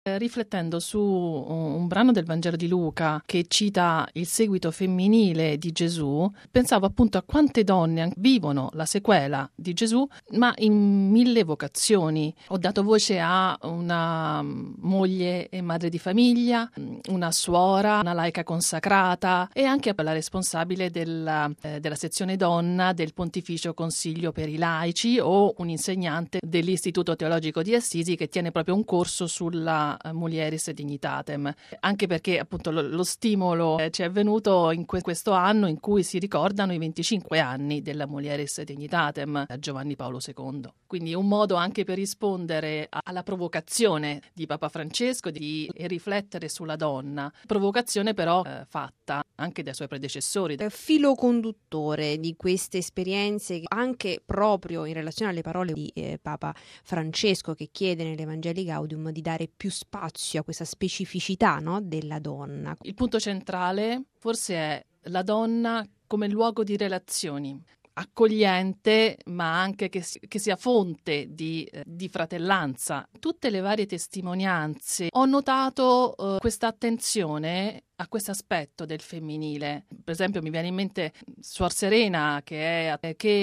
Riflettendo su un brano del Vangelo di Luca che cita il seguito femminile di Gesù, pensavo appunto a quante donne vivono la sequela di Gesù, ma in 1000 vocazioni. Ho dato voce a una moglie e madre di famiglia, una suora, una laica consacrata e anche la responsabile della sezione donna del Pontificio Consiglio per i laici o un insegnante dell'Istituto Teologico di Assisi che tiene proprio un corso sulla Mulieris Dignitatem, anche perché appunto lo stimolo ci è venuto in questo anno in cui si ricordano i 25 anni della Mulieris Dignitatem a Giovanni Paolo II. Quindi un modo anche per rispondere alla provocazione di Papa Francesco di riflettere sulla donna, provocazione però fatta anche dai suoi predecessori. Filo conduttore di queste esperienze, anche proprio in relazione alle parole di Papa Francesco, che chiede nell'Evangelii Gaudium di dare più spazio a questa specificità, no, della donna. Il punto centrale forse è la donna come luogo di relazioni, accogliente ma anche che sia fonte di fratellanza. Tutte le varie testimonianze ho notato questa attenzione a questo aspetto del femminile. Per esempio mi viene in mente Suor Serena che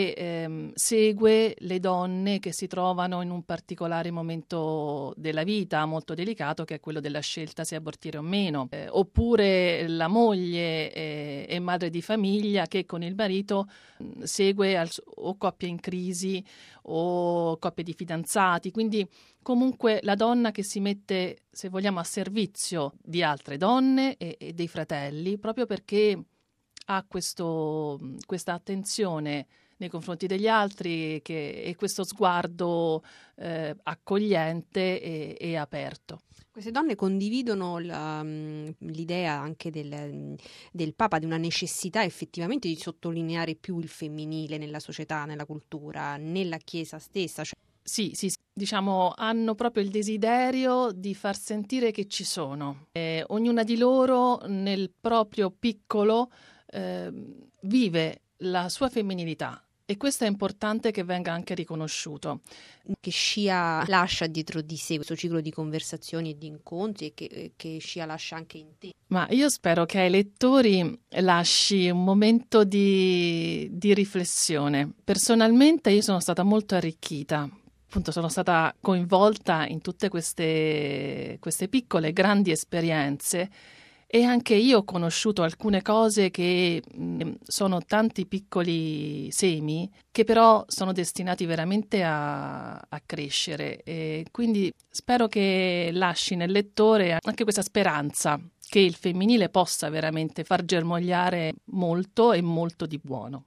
segue le donne che si trovano in un particolare momento della vita molto delicato, che è quello della scelta se abortire o meno, oppure la moglie e madre di famiglia che con il marito segue o coppie in crisi o coppie di fidanzati, quindi comunque la donna che si mette, se vogliamo, a servizio di altre donne e dei fratelli, proprio perché ha questa attenzione nei confronti degli altri e questo sguardo accogliente e aperto. Queste donne condividono l'idea anche del Papa di una necessità effettivamente di sottolineare più il femminile nella società, nella cultura, nella Chiesa stessa. Sì, diciamo, hanno proprio il desiderio di far sentire che ci sono. Ognuna di loro nel proprio piccolo vive la sua femminilità. E questo è importante che venga anche riconosciuto. Che Scia lascia dietro di sé questo ciclo di conversazioni e di incontri e che Scia lascia anche in te. Ma io spero che ai lettori lasci un momento di riflessione. Personalmente io sono stata molto arricchita. Appunto sono stata coinvolta in tutte queste piccole, grandi esperienze. E anche io ho conosciuto alcune cose che sono tanti piccoli semi che però sono destinati veramente a crescere, e quindi spero che lasci nel lettore anche questa speranza che il femminile possa veramente far germogliare molto e molto di buono.